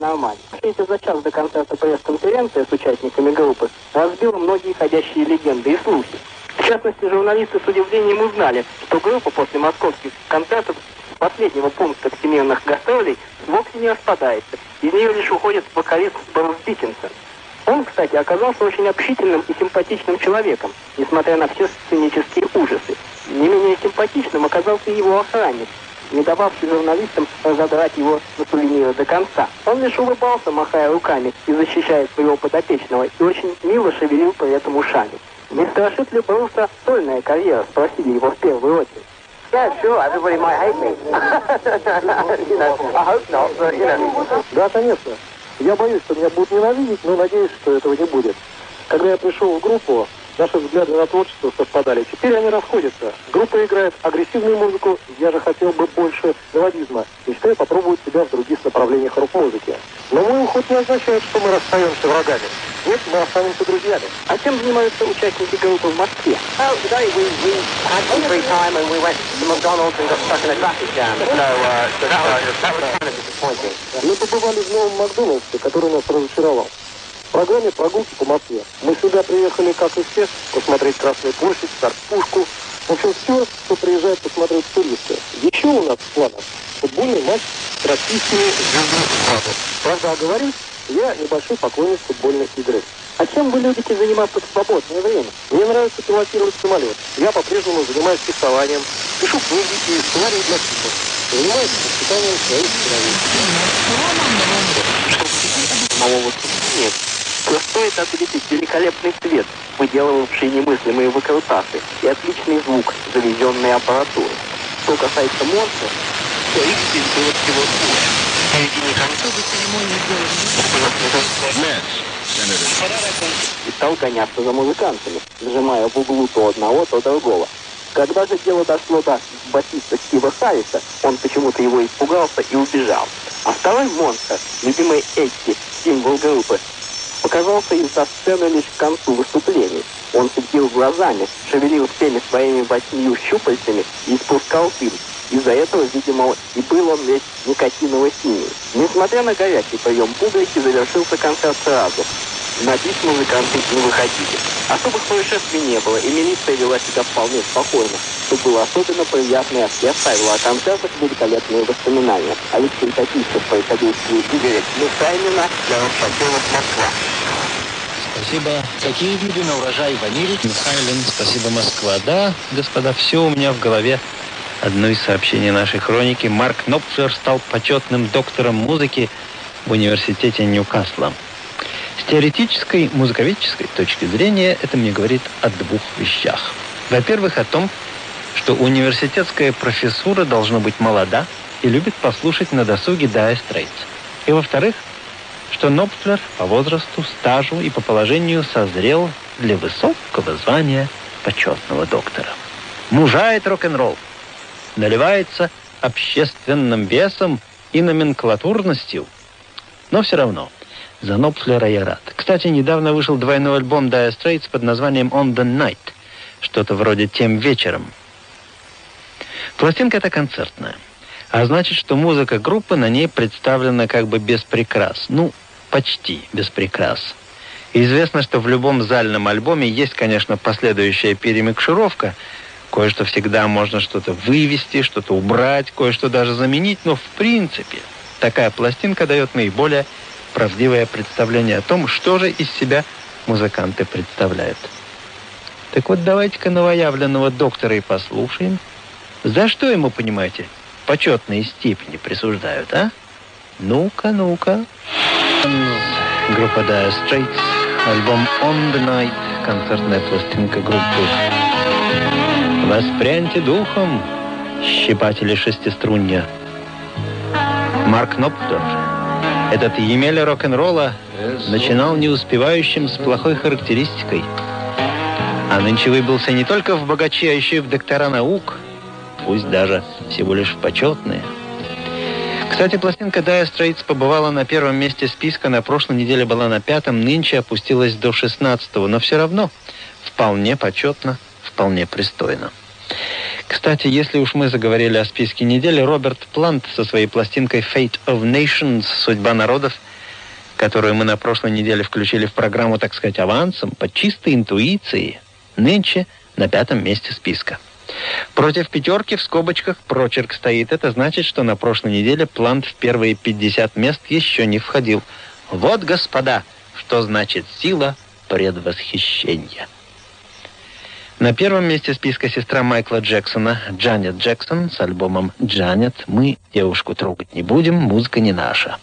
Нормально. За час до концерта пресс-конференция с участниками группы разбила многие ходящие легенды и слухи. В частности, журналисты с удивлением узнали, что группа после московских концертов последнего пункта всемирных гастролей вовсе не распадается. Из нее лишь уходит вокалист Брюс Диккенсон. Он, кстати, оказался очень общительным и симпатичным человеком, несмотря на все сценические ужасы. Не менее симпатичным оказался и его охранник, не дававший журналистам разодрать его на сувениры до конца. Он лишь улыбался, махая руками и защищая своего подопечного, и очень мило шевелил при этом ушами. Не страшит ли Бруса сольная карьера, спросили его в первую очередь. Yeah, sure, everybody might hate me. You know, I hope not, but, you know. Да, конечно. Я боюсь, что меня будут ненавидеть, но надеюсь, что этого не будет. Когда я пришел в группу, наши взгляды на творчество совпадали. Теперь они расходятся. Группа играет агрессивную музыку, я же хотел бы больше мелодизма. Мечтаю попробовать себя в других направлениях рок-музыки. Но мой уход не означает, что мы расстаемся врагами. Нет, мы останемся друзьями. А чем занимаются участники группы в Москве? Oh, today we had some free time and we went to McDonald's and got stuck in a traffic jam. So that was kind of disappointing. Мы побывали в новом Макдональдсе, который нас разочаровал. В программе «Прогулки по Москве». Мы сюда приехали, как и все, посмотреть Красную площадь, Царь-Пушку. В общем, все, что приезжают посмотреть туристы. Еще у нас в планах футбольный матч с российскими звездами. Правда, оговорюсь, я небольшой поклонник футбольной игры. А чем вы любите заниматься в свободное время? Мне нравится пилотировать самолет. Я по-прежнему занимаюсь рисованием, пишу книги и сценарии для фильмов. Занимаюсь воспитанием своих сыновей. Нет. Но стоит отметить великолепный цвет, выделывавший немыслимые выкрутасы, и отличный звук, завезенной аппаратуры. Что касается монстра, то их здесь было всего двое. В середине концовой церемонии и стал гоняться за музыкантами, сжимая в углу то одного, то другого. Когда же дело дошло до басиста Стива Харриса, он почему-то его испугался и убежал. А второй монстр, любимый Эдди, символ группы, показался из-за сцены лишь к концу выступлений. Он светил глазами, шевелил всеми своими 8 щупальцами и испускал дым. Из-за этого, видимо, и был он весь никотиново-синий. Несмотря на горячий прием публики, завершился концерт сразу. На бис музыканты не выходили. Особых происшествий не было, и милиция вела себя вполне спокойно, что было особенно приятно, и оставила о концертах великолепные воспоминания. Алексей Татищев, происходящий Игоря Михайлина, для Ростова, Москва. Спасибо. Какие виды на урожай ваниль? Михайлин, спасибо, Москва. Да, господа, все у меня в голове. Одно из сообщений нашей хроники. Марк Нопфлер стал почетным доктором музыки в университете Ньюкасла. С теоретической, музыковедческой точки зрения это мне говорит о двух вещах. Во-первых, о том, что университетская профессура должна быть молода и любит послушать на досуге Dire Straits. И во-вторых, что Нопфлер по возрасту, стажу и по положению созрел для высокого звания почетного доктора. Мужает рок-н-ролл, наливается общественным весом и номенклатурностью, но все равно за Нопфлера я рад. Кстати, недавно вышел двойной альбом Dire Straits под названием On the Night. Что-то вроде «Тем вечером». Пластинка эта концертная. А значит, что музыка группы на ней представлена как бы без прикрас. Ну, почти без прикрас. Известно, что в любом зальном альбоме есть, конечно, последующая перемикшировка. Кое-что всегда можно что-то вывести, что-то убрать, кое-что даже заменить. Но в принципе такая пластинка дает наиболее правдивое представление о том, что же из себя музыканты представляют. Так вот, давайте-ка новоявленного доктора и послушаем. За что ему, понимаете, почетные степени присуждают, а? Ну-ка, ну-ка. Группа Dire Straits, альбом On the Night, концертная пластинка группы. Воспряньте духом, щипатели шестиструнья. Марк Нопфлер, этот Емеля рок-н-ролла, начинал неуспевающим с плохой характеристикой. А нынче выбился не только в богачи, а еще и в доктора наук, пусть даже всего лишь в почетные. Кстати, пластинка Dire Straits побывала на первом месте списка, на прошлой неделе была на 5-м, нынче опустилась до 16-го, но все равно вполне почетно, вполне пристойно. Кстати, если уж мы заговорили о списке недели, Роберт Плант со своей пластинкой Fate of Nations, «Судьба народов», которую мы на прошлой неделе включили в программу, так сказать, авансом, по чистой интуиции, нынче на 5-м месте списка. Против 5 в скобочках прочерк стоит. Это значит, что на прошлой неделе Плант в первые 50 мест еще не входил. Вот, господа, что значит сила предвосхищения. На 1-м месте списка сестра Майкла Джексона, Джанет Джексон, с альбомом «Джанет». Мы девушку трогать не будем, музыка не наша.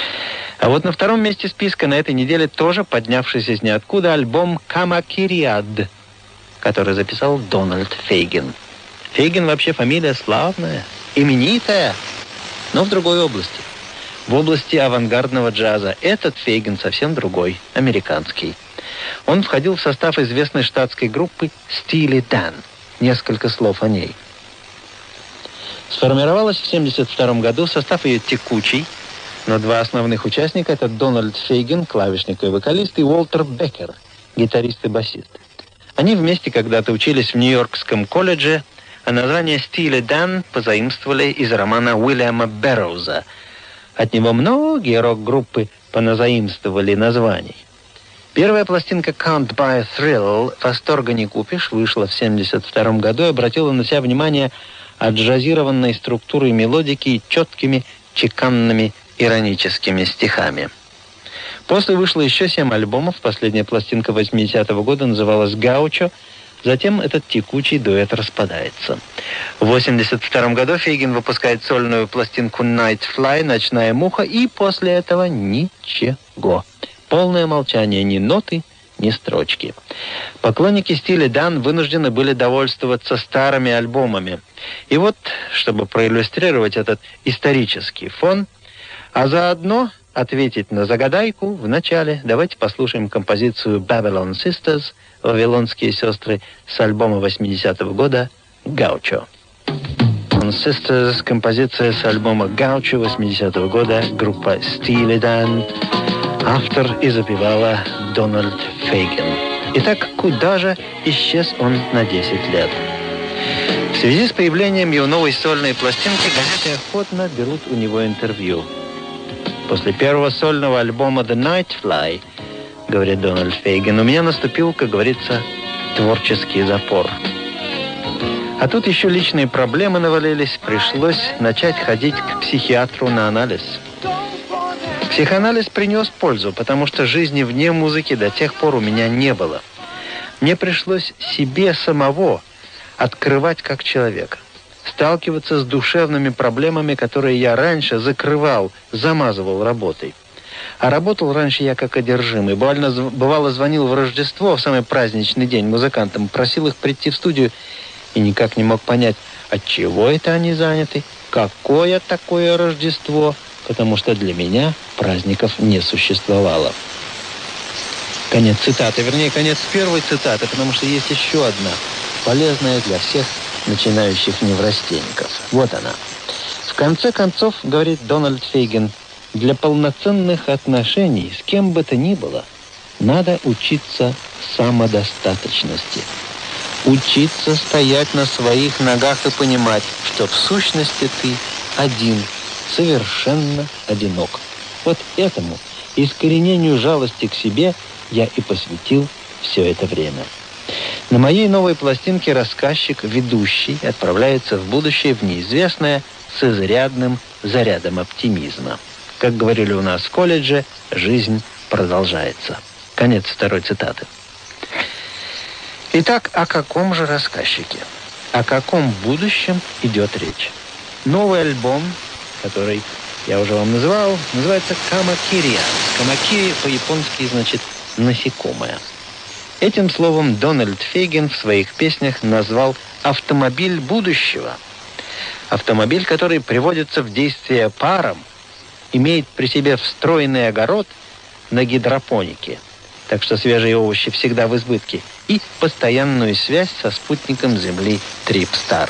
А вот на 2-м месте списка на этой неделе тоже поднявшийся из ниоткуда альбом «Камакириад», который записал Дональд Фейгин. Фейгин вообще фамилия славная, именитая, но в другой области. В области авангардного джаза. Этот Фейгин совсем другой, американский. Он входил в состав известной штатской группы Steely Dan. Несколько слов о ней. Сформировалась в 1972 году, состав ее текучий, но 2 основных участника — это Дональд Фейгин, клавишник и вокалист, и Уолтер Беккер, гитарист и басист. Они вместе когда-то учились в Нью-Йоркском колледже, а название Steely Dan позаимствовали из романа Уильяма Берроуза. От него многие рок-группы поназаимствовали названий. Первая пластинка «Can't Buy a Thrill» «Восторга не купишь» вышла в 1972 году и обратила на себя внимание отджазированной структурой мелодики и четкими, чеканными, ироническими стихами. После вышло еще 7 альбомов. Последняя пластинка 80-го года называлась «Гаучо». Затем этот текучий дуэт распадается. В 1982 году Фейгин выпускает сольную пластинку «Night Fly» «Ночная муха», и после этого ничего. Полное молчание, ни ноты, ни строчки. Поклонники Steely Dan вынуждены были довольствоваться старыми альбомами. И вот, чтобы проиллюстрировать этот исторический фон, а заодно ответить на загадайку, в начале давайте послушаем композицию «Babylon Sisters», «Вавилонские сестры», с альбома 80-го года «Гаучо». «Babylon Sisters», композиция с альбома «Гаучо» 80-го года, группа Steely Dan. Автор и запевала Дональд Фейгин. Итак, куда же исчез он на 10 лет? В связи с появлением его новой сольной пластинки газеты охотно берут у него интервью. После первого сольного альбома «The Night Fly», говорит Дональд Фейгин, у меня наступил, как говорится, творческий запор. А тут еще личные проблемы навалились, пришлось начать ходить к психиатру на анализ. Психоанализ принес пользу, потому что жизни вне музыки до тех пор у меня не было. Мне пришлось себе самого открывать как человека, сталкиваться с душевными проблемами, которые я раньше закрывал, замазывал работой. А работал раньше я как одержимый. Бывало, звонил в Рождество, в самый праздничный день, музыкантам, просил их прийти в студию и никак не мог понять, от чего это они заняты, какое такое Рождество, потому что для меня праздников не существовало. Конец цитаты, вернее, конец первой цитаты, потому что есть еще одна, полезная для всех начинающих неврастенников. Вот она. В конце концов, говорит Дональд Фейгин, для полноценных отношений с кем бы то ни было надо учиться самодостаточности. Учиться стоять на своих ногах и понимать, что в сущности ты один, совершенно одинок. Вот этому искоренению жалости к себе я и посвятил все это время. На моей новой пластинке рассказчик, ведущий, отправляется в будущее, в неизвестное, с изрядным зарядом оптимизма. Как говорили у нас в колледже, жизнь продолжается. Конец второй цитаты. Итак, о каком же рассказчике? О каком будущем идет речь? Новый альбом, который я уже вам называл, называется «Камакириан». «Камакири» по-японски значит «насекомое». Этим словом Дональд Фейгин в своих песнях назвал автомобиль будущего. Автомобиль, который приводится в действие паром, имеет при себе встроенный огород на гидропонике, так что свежие овощи всегда в избытке, и постоянную связь со спутником Земли Трипстар.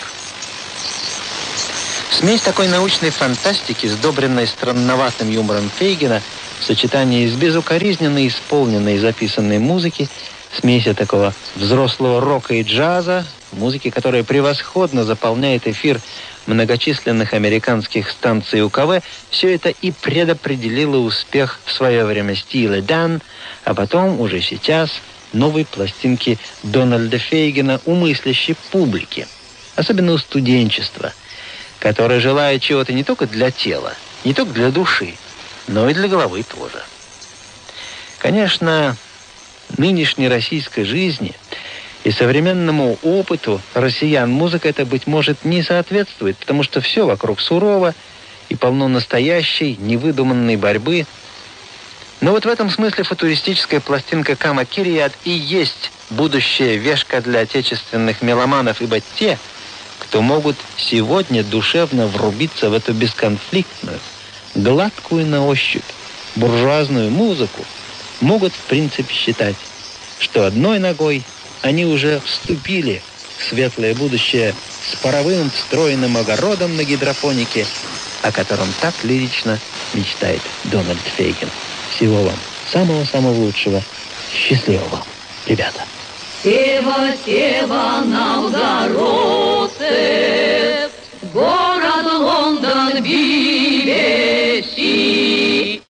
Смесь такой научной фантастики, сдобренной странноватым юмором Фейгина, в сочетании с безукоризненно исполненной и записанной музыки, смесь такого взрослого рока и джаза, музыки, которая превосходно заполняет эфир многочисленных американских станций УКВ, все это и предопределило успех в свое время Steely Dan, а потом, уже сейчас, новой пластинки Дональда Фейгена у мыслящей публики, особенно у студенчества, которое желает чего-то не только для тела, не только для души, но и для головы тоже. Конечно, нынешней российской жизни и современному опыту россиян музыка это, быть может, не соответствует, потому что все вокруг сурово и полно настоящей, невыдуманной борьбы. Но вот в этом смысле футуристическая пластинка Кама Кирият и есть будущая вешка для отечественных меломанов, ибо те, кто могут сегодня душевно врубиться в эту бесконфликтную, гладкую на ощупь, буржуазную музыку, могут в принципе считать, что одной ногой они уже вступили в светлое будущее с паровым встроенным огородом на гидропонике, о котором так лирично мечтает Дональд Фейген. Всего вам самого-самого лучшего. Счастливо вам, ребята. Сева, сева нам городцы, город Лондон,